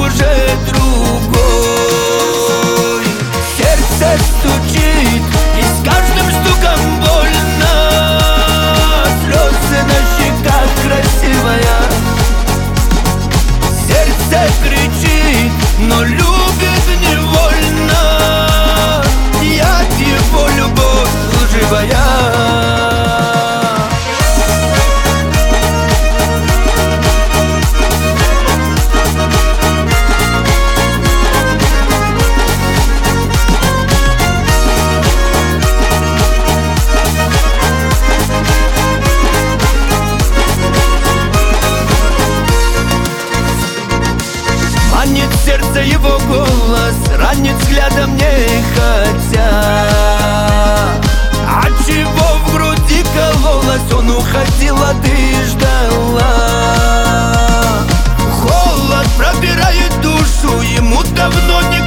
уже другой. Сердце стучит, и с каждым стуком больно. Слезы на щеках красивая. Сердце кричит, но любит невольно. Я его любовь лживая. Манит сердце его голос, ранит взглядом нехотя. А чего в груди кололось, он уходил, а ты ждала. Холод пробирает душу, ему давно не